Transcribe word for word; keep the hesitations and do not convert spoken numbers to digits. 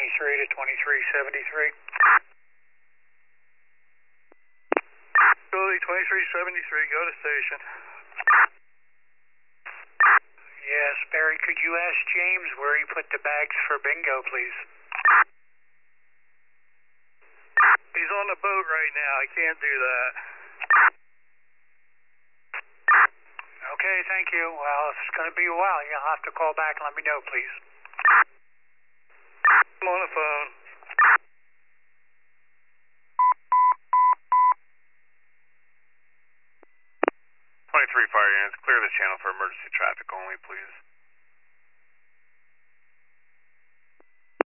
twenty-three to twenty-three seventy-three. Tranquility twenty-three seventy-three, go to station. Yes, Barry, could you ask James where he put the bags for bingo, please? He's on the boat right now. I can't do that. Okay, thank you. Well, if it's going to be a while, you'll have to call back and let me know, please. I'm on the phone. twenty-three fire units, clear the channel for emergency traffic only, please.